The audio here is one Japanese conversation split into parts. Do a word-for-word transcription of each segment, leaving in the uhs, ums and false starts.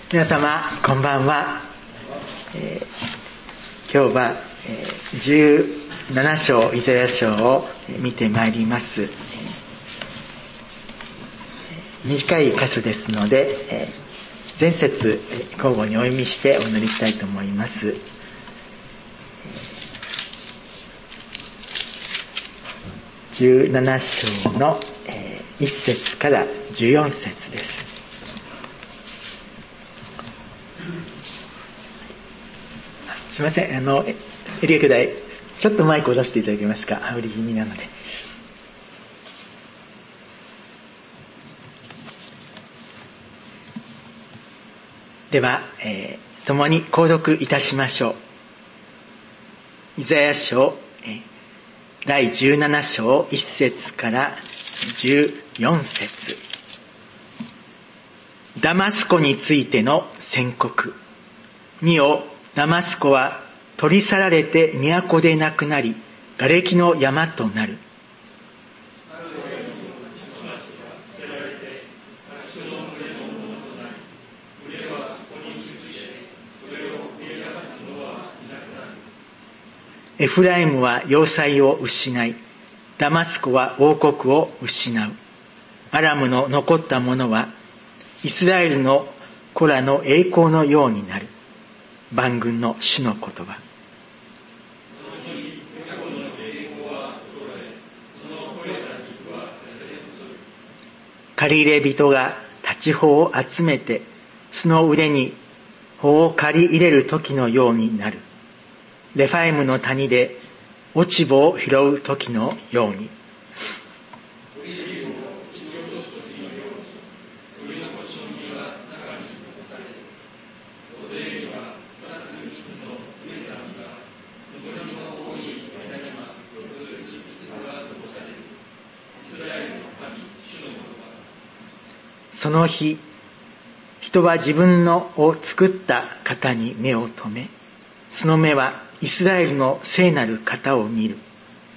皆様こんばんは。えー、今日は、えー、じゅうなな章イザヤ書を見てまいります。えー、短い箇所ですので、えー、前節交互にお読みしてお祈りしたいと思います。じゅうなな章の、えー、いっ節からじゅうよん節です。すみません、あの、エリア兄弟、ちょっとマイクを出していただけますか。羽織気味なので。では、えー、共に購読いたしましょう。イザヤ書、えー、だいじゅうなな章いっ節からじゅうよん節。ダマスコについての宣告。見よ、ダマスコは取り去られて都でなくなり、瓦礫の山となる。エフライムは要塞を失い、ダマスコは王国を失う。アラムの残ったものは、イスラエルの子らの栄光のようになる。万軍の主の言葉。借り入れ人が立ち穂を集めて、その腕に穂を借り入れる時のようになる。レファイムの谷で落ち穂を拾う時のように。その日、人は自分のを作った方に目を留め、その目はイスラエルの聖なる方を見る。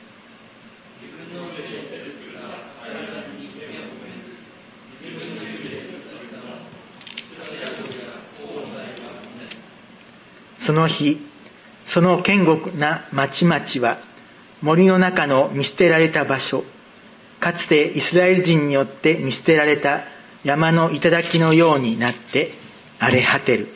その日、その堅固な町々は森の中の見捨てられた場所、かつてイスラエル人によって見捨てられた山の頂のようになって荒れ果てる。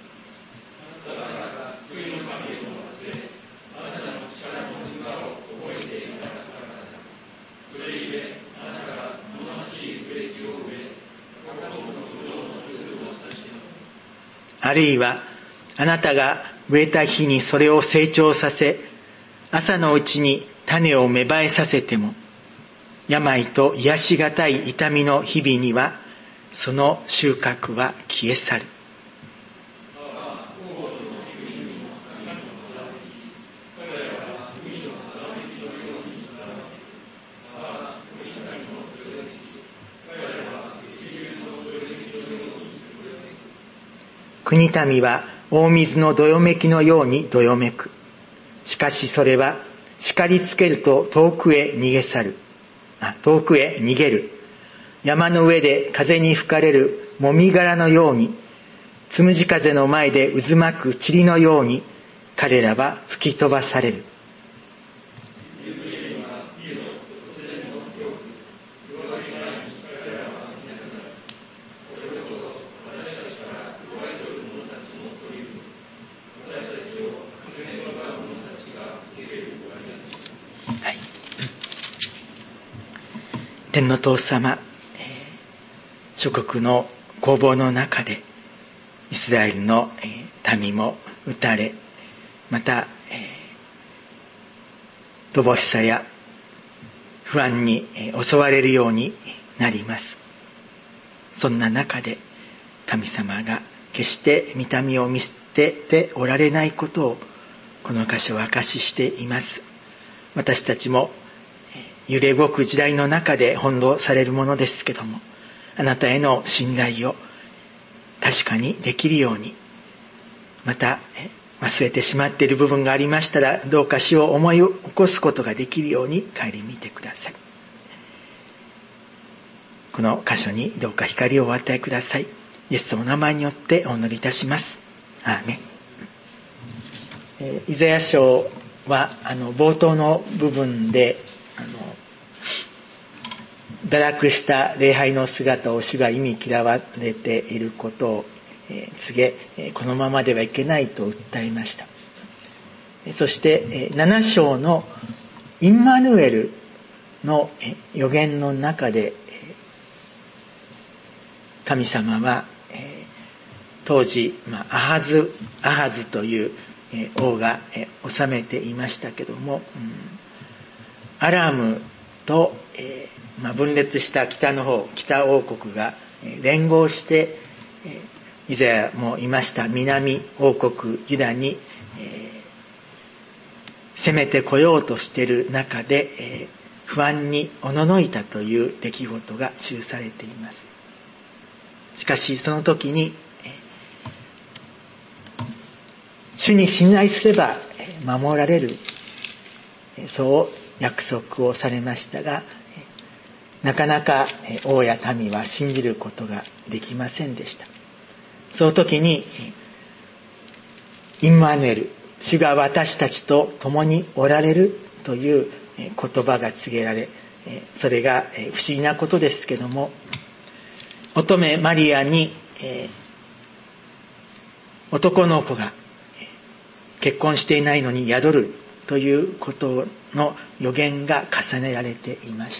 あるいはあなたが植えた日にそれを成長させ、朝のうちに種を芽生えさせても、病と癒しがたい痛みの日々にはその収穫は消え去る。国民は大水のどよめきのようにどよめく。しかしそれは叱りつけると遠くへ逃げ去る。あ、遠くへ逃げる。山の上で風に吹かれるもみ殻のように、つむじ風の前で渦巻く塵のように、彼らは吹き飛ばされる。はい、天の父様、諸国の攻防の中でイスラエルの民も撃たれ、また乏しさや不安に襲われるようになります。そんな中で神様が決して御民を見捨てておられないことをこの箇所は証ししています。私たちも揺れ動く時代の中で翻弄されるものですけども、あなたへの信頼を確かにできるように、また忘れてしまっている部分がありましたら、どうか主を思い起こすことができるように顧みてください。この箇所にどうか光をお与えください。 イエス様の名前によってお祈りいたします。アーメン。えー、イザヤ書はあの冒頭の部分であの堕落した礼拝の姿を主が忌み嫌われていることを告げ、このままではいけないと訴えました。そしてなな章のインマヌエルの預言の中で、神様は当時アハズ、アハズという王が治めていましたけども、アラムと分裂した北の方、北王国が連合して、以前もいました南王国ユダに攻めてこようとしている中で不安におののいたという出来事が記されています。しかしその時に主に信頼すれば守られる、そう約束をされましたが、なかなか王や民は信じることができませんでした。その時にインマヌエル、主が私たちと共におられるという言葉が告げられ、それが不思議なことですけども、乙女マリアに男の子が結婚していないのに宿るということの予言が重ねられていました。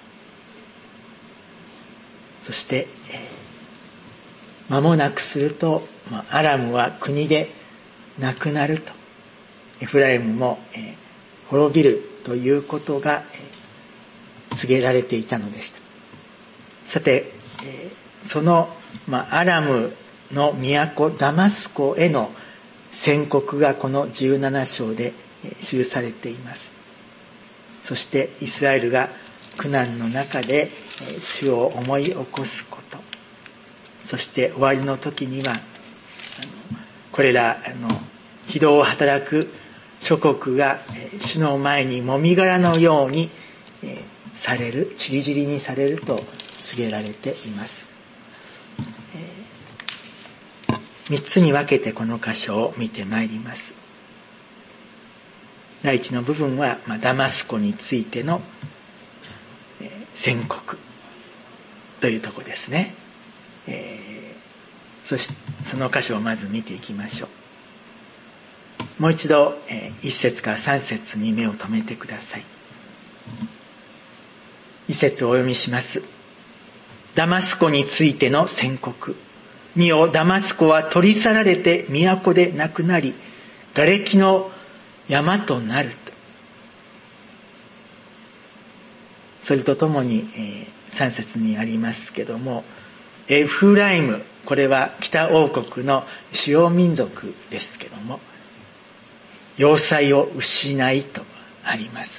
そして間もなくするとアラムは国でなくなると、エフライムも滅びるということが告げられていたのでした。さてそのアラムの都ダマスコへの宣告がこのじゅうなな章で記されています。そしてイスラエルが苦難の中で主を思い起こすこと、そして終わりの時にはこれらの非道を働く諸国が主の前にもみ殻のようにされる、ちりぢりにされると告げられています。三つに分けてこの箇所を見てまいります。第一の部分は、まあ、ダマスコについての、えー、宣告というところですね。えー、そしてその箇所をまず見ていきましょう。もう一度、えー、一節から三節に目を留めてください。一節をお読みします。ダマスコについての宣告。見よ、ダマスコは取り去られて都でなくなり、瓦礫の山となると。それとともに、えー、さん節にありますけども、エフライム、これは北王国の主要民族ですけども、要塞を失いとあります。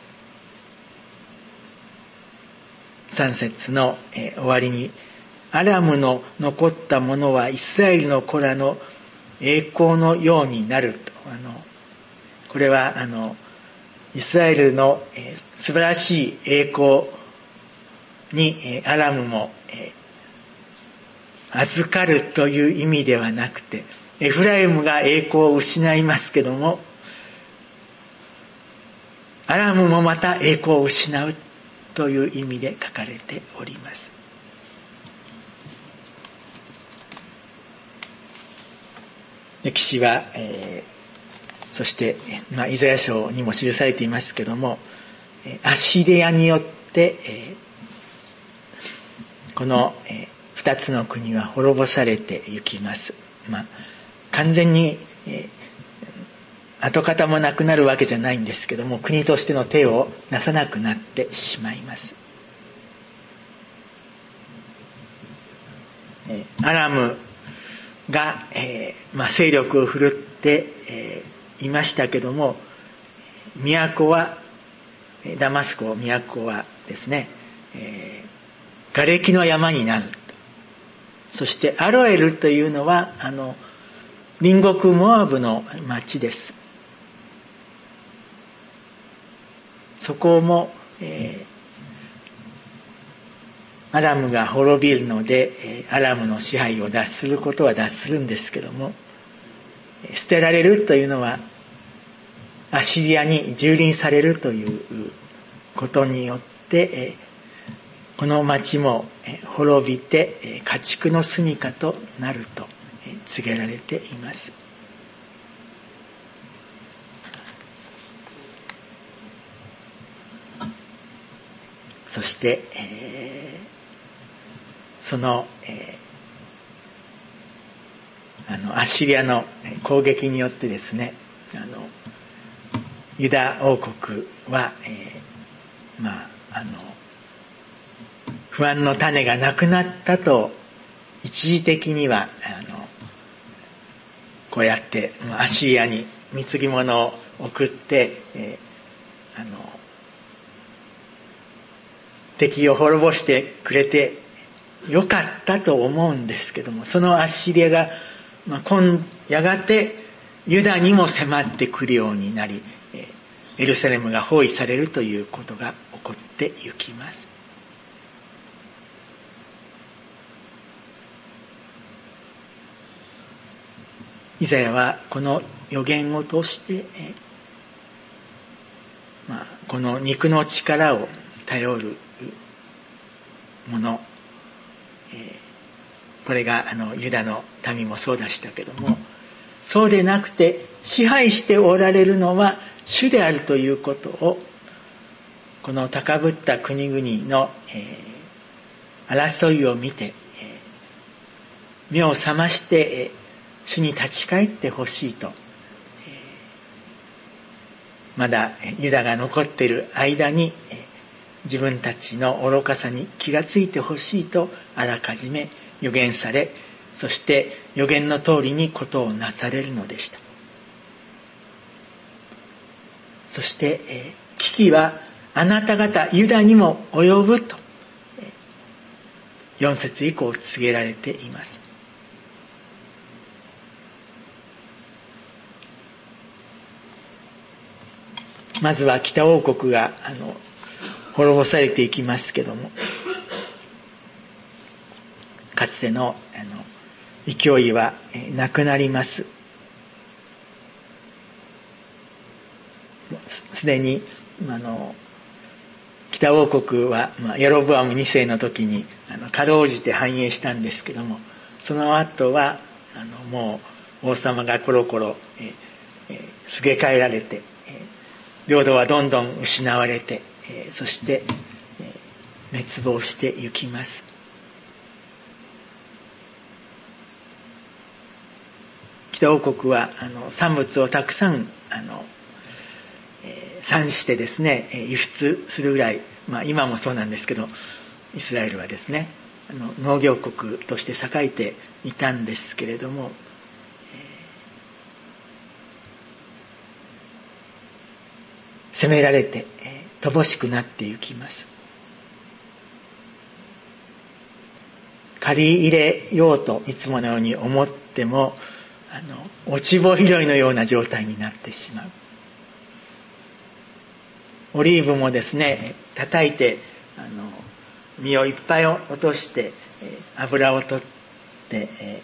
さん節の、えー、終わりに、アラムの残ったものはイスラエルの子らの栄光のようになると。あのこれはあのイスラエルの、えー、素晴らしい栄光に、えー、アラムも、えー、預かるという意味ではなくて、エフライムが栄光を失いますけども、アラムもまた栄光を失うという意味で書かれております。歴史は、えー、そして、まあ、イザヤ書にも記されていますけども、アシリアによって、えー、この、えー、二つの国は滅ぼされてゆきます。まあ、完全に、えー、跡形もなくなるわけじゃないんですけども、国としての手をなさなくなってしまいます。えー、アラムが、えーまあ、勢力を振るって、えー、いましたけども、都はダマスコ都はですね、えー、瓦礫の山になる。そしてアロエルというのはあの隣国モアブの町です。そこも、えー、 アラムが滅びるので、アラムの支配を脱することは脱するんですけども、捨てられるというのはアシリアに蹂躙されるということによって、この町も滅びて家畜の住処となると告げられています。そして、えー、その、えー、あのアシリアの攻撃によってですね、あのユダ王国は、えー、まああの不安の種がなくなったと一時的にはあのこうやってアシリアに貢ぎ物を送って、えー、あの敵を滅ぼしてくれてよかったと思うんですけども、そのアッシリアが、まあ、今やがてユダにも迫ってくるようになり、エルサレムが包囲されるということが起こってゆきます。イザヤはこの予言を通して、まあ、この肉の力を頼るもの、えー、これがあのユダの民もそうでしたけども、そうでなくて支配しておられるのは主であるということを、この高ぶった国々の、えー、争いを見て、えー、目を覚まして、えー、主に立ち返ってほしいと、えー、まだユダが残っている間に、えー自分たちの愚かさに気がついてほしいとあらかじめ予言され、そして予言の通りにことをなされるのでした。そして、えー、危機はあなた方ユダにも及ぶと、えー、よん節以降告げられています。まずは北王国があの滅ぼされていきますけども、かつてのあの勢いはなくなります。すでにあの北王国は、まあ、ヤロブアムにせいの時にあのかろうじて繁栄したんですけども、その後はあのもう王様がコロコロええすげ替えられて、え領土はどんどん失われて、えー、そして、えー、滅亡してゆきます。北王国はあの産物をたくさんあの、えー、産してですね、輸出するぐらい、まあ今もそうなんですけど、イスラエルはですね、あの農業国として栄えていたんですけれども、責められて、えー、乏しくなってゆきます。借り入れようといつものように思っても、あの落ち穂拾いのような状態になってしまう。オリーブもですね、叩いてあの実をいっぱい落として、えー、油を取って、えー、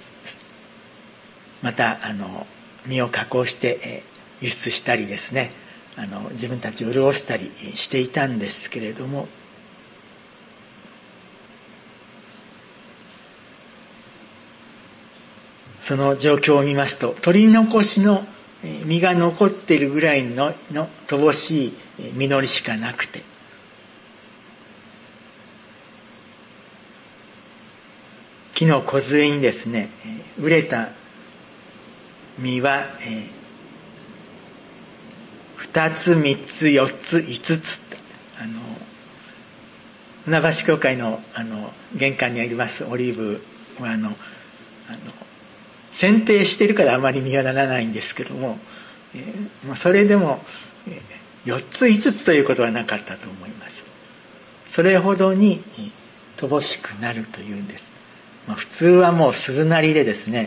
またあの実を加工して、えー、輸出したりですね、あの自分たちを潤したりしていたんですけれども、その状況を見ますと、取り残しの実が残っているぐらいのの乏しい実りしかなくて、木の梢にですね、熟れた実は、えー二つ、三つ、四つ、五つ。あの、船橋教会の、あの、玄関にありますオリーブは、あの、あの、剪定してるからあまり実がならないんですけども、えーまあ、それでも、えー、四つ、五つということはなかったと思います。それほどに乏しくなるというんです。まあ、普通はもう鈴なりでですね、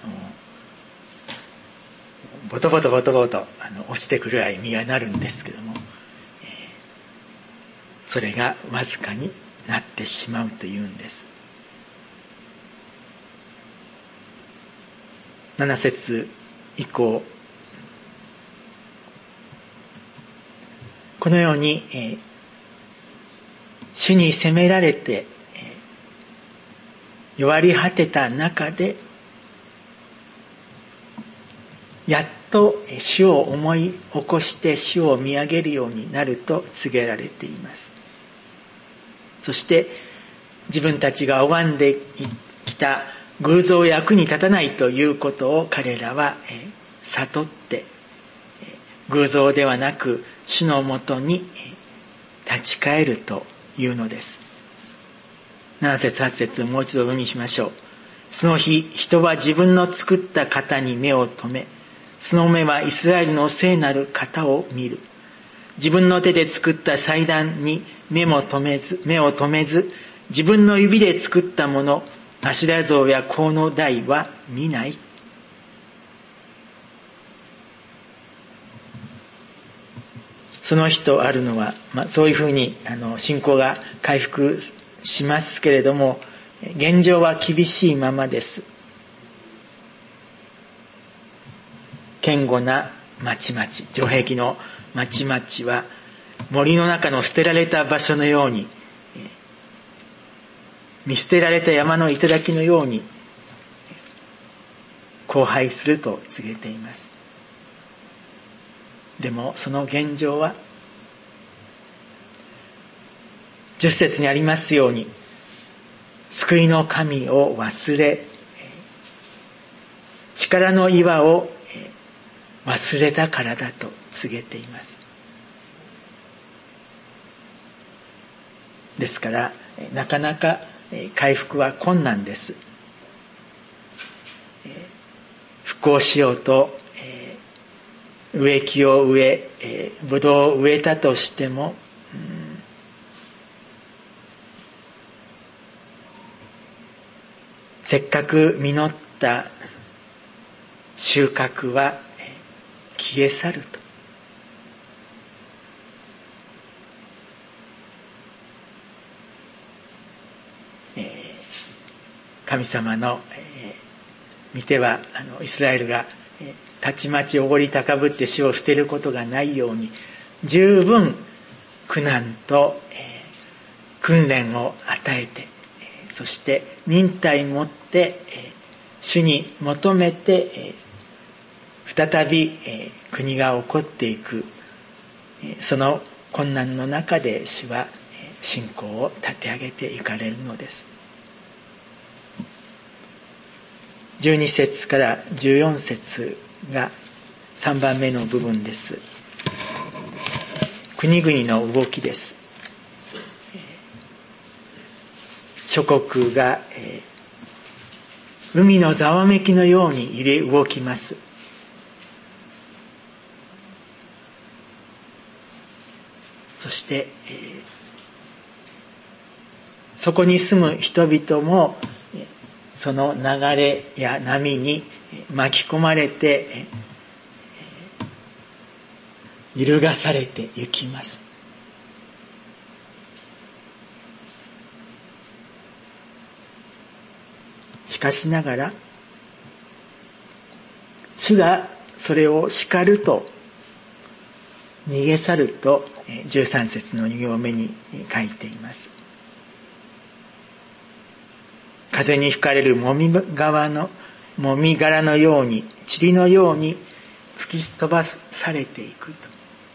ボトボトボトボトあの落ちてくるぐらい実がなるんですけども、えー、それがわずかになってしまうというんです。なな節以降、このように、えー、主に責められて、えー、弱り果てた中で、やっと主を思い起こして主を見上げるようになると告げられています。そして自分たちが拝んできた偶像役に立たないということを彼らは悟って、偶像ではなく主のもとに立ち返るというのです。なな節はち節もう一度お読みしましょう。その日、人は自分の作った方に目を留め、その目はイスラエルの聖なる方を見る。自分の手で作った祭壇に目も留めず、目を留めず、自分の指で作ったもの、アシュラ像や香の台は見ない。その日とあるのは、まあ、そういうふうにあの信仰が回復しますけれども、現状は厳しいままです。堅固な町々、城壁の町々は森の中の捨てられた場所のように、見捨てられた山の頂のように荒廃すると告げています。でもその現状はじゅっ節にありますように、救いの神を忘れ、力の岩を忘れたからだと告げています。ですからなかなか回復は困難です。復興しようと植木を植え、ブドウを植えたとしても、うん、せっかく実った収穫は消え去ると。神様の見てはあのイスラエルがたちまちおごり高ぶって主を捨てることがないように、十分苦難と訓練を与えて、そして忍耐持って主に求めて再び国が起こっていく、その困難の中で主は信仰を立て上げていかれるのです。じゅうに節からじゅうよん節がさんばんめの部分です。国々の動きです。諸国が海のざわめきのように揺れ動きます。そして、そこに住む人々もその流れや波に巻き込まれて揺るがされてゆきます。しかしながら主がそれを叱ると逃げ去るとじゅうさん節のに行目に書いています。風に吹かれるもみ殻のもみ殻のように、塵のように吹き飛ばされていくと。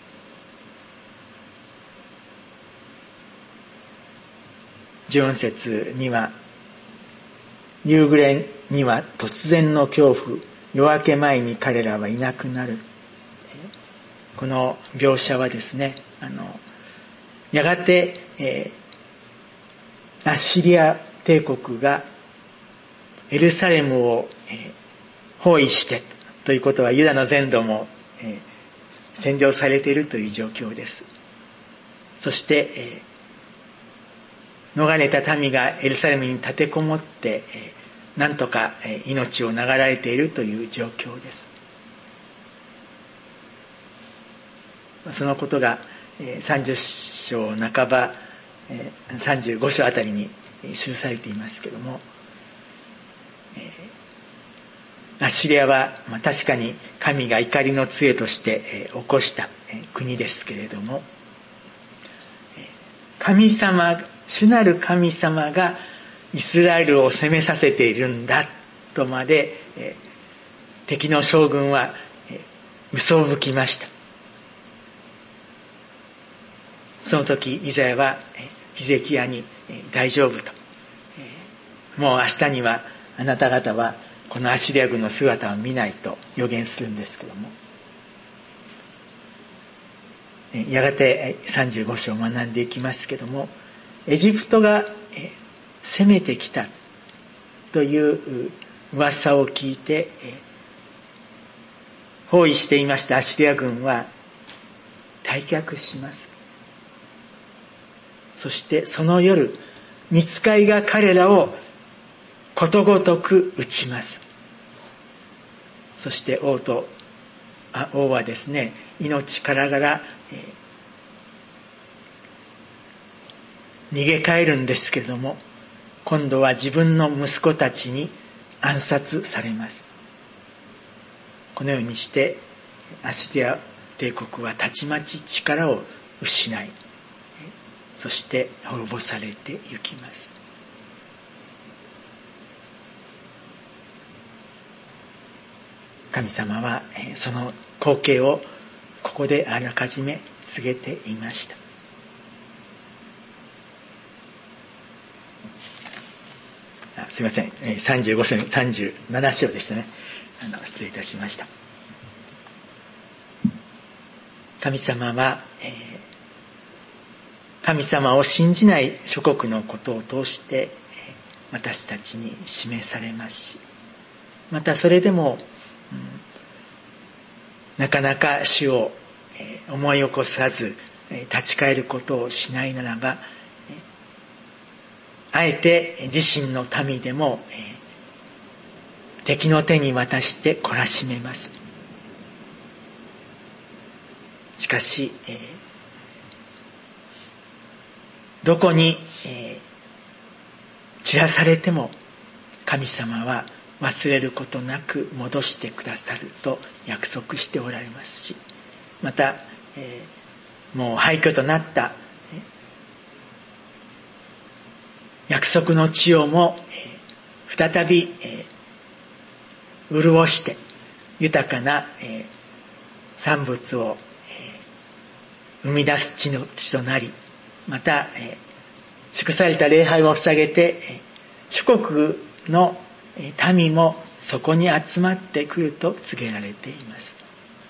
じゅうよん節には、夕暮れには突然の恐怖、夜明け前に彼らはいなくなる。この描写はですね、あのやがて、えー、アッシリア帝国がエルサレムを、えー、包囲してということはユダの全土も、えー、占領されているという状況です。そして、えー、逃れた民がエルサレムに立てこもって、えー、なんとか、えー、命を流られているという状況です。そのことがさんじゅっ章半ばさんじゅうご章あたりに記されていますけども、アッシリアは、まあ、確かに神が怒りの杖として起こした国ですけれども、神様、主なる神様がイスラエルを攻めさせているんだとまで敵の将軍は嘘を吹きました。その時イザヤはヒゼキヤに大丈夫と、もう明日にはあなた方はこのアッシリア軍の姿を見ないと予言するんですけども、やがてさんじゅうご章を学んでいきますけども、エジプトが攻めてきたという噂を聞いて包囲していましたアッシリア軍は退却します。そしてその夜、御使いが彼らをことごとく撃ちます。そして王とあ王はですね、命からがら、えー、逃げ帰るんですけれども、今度は自分の息子たちに暗殺されます。このようにしてアッシリア帝国はたちまち力を失い、そして滅ぼされてゆきます。神様はその光景をここであらかじめ告げていました。あ、すいません、さんじゅうご章にさんじゅうなな章でしたね。あの失礼いたしました。神様は、えー、神様を信じない諸国のことを通して私たちに示されますし、またそれでも、うん、なかなか主を思い起こさず立ち返ることをしないならば、あえて自身の民でも敵の手に渡して懲らしめます。しかし、えー、どこに、えー、散らされても神様は忘れることなく戻してくださると約束しておられますし、また、えー、もう廃墟となった、えー、約束の地をも、えー、再び、えー、潤して豊かな、えー、産物を、えー、生み出す地の地となり、また、えー、祝された礼拝を捧げて、えー、諸国の民もそこに集まってくると告げられています。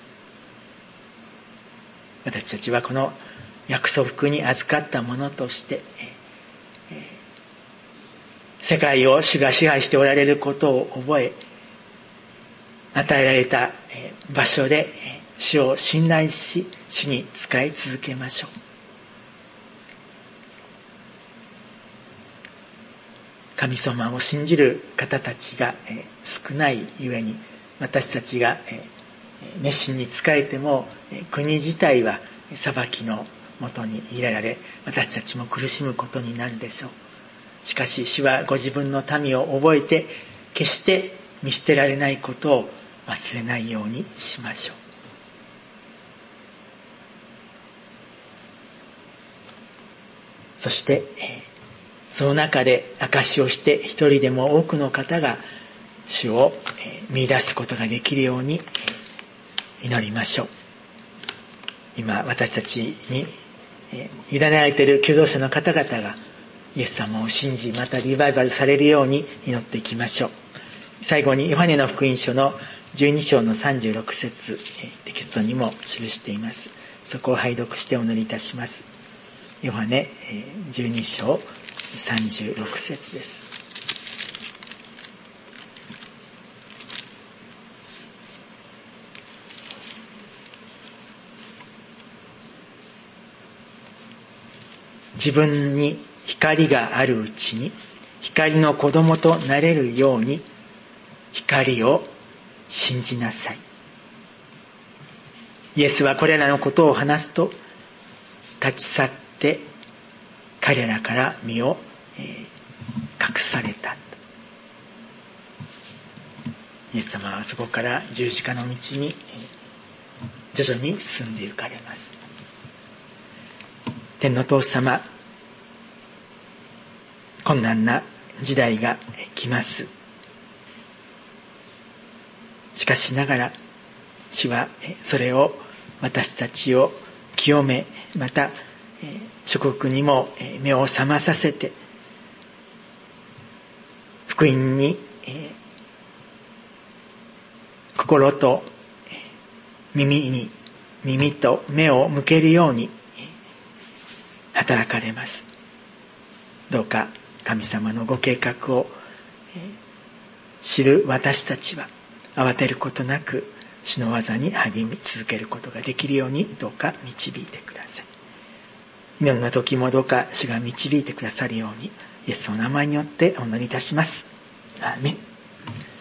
私たちはこの約束に預かったものとして、えー、世界を主が支配しておられることを覚え、与えられた場所で主を信頼し、主に仕え続けましょう。神様を信じる方たちが少ないゆえに、私たちが熱心に仕えても国自体は裁きのもとに入れられ、私たちも苦しむことになるでしょう。しかし主はご自分の民を覚えて、決して見捨てられないことを忘れないようにしましょう。そして、その中で証しをして一人でも多くの方が主を見出すことができるように祈りましょう。今私たちに委ねられている求道者の方々がイエス様を信じ、またリバイバルされるように祈っていきましょう。最後にヨハネの福音書のじゅうに章のさんじゅうろく節、テキストにも記しています。そこを拝読してお祈りいたします。ヨハネじゅうに章さんじゅうろく節です。自分に光があるうちに光の子供となれるように光を信じなさい。イエスはこれらのことを話すと立ち去って彼らから身を、えー、隠された。イエス様はそこから十字架の道に、えー、徐々に進んで行かれます。天の父様、困難な時代が来ます。しかしながら、主はそれを私たちを清め、また諸国にも目を覚まさせて、福音に心と耳に耳と目を向けるように働かれます。どうか神様のご計画を知る私たちは慌てることなく主の技に励み続けることができるようにどうか導いてください。祈りの時もどうか主が導いてくださるようにイエスの名前によってお祈りいたします。アーメン。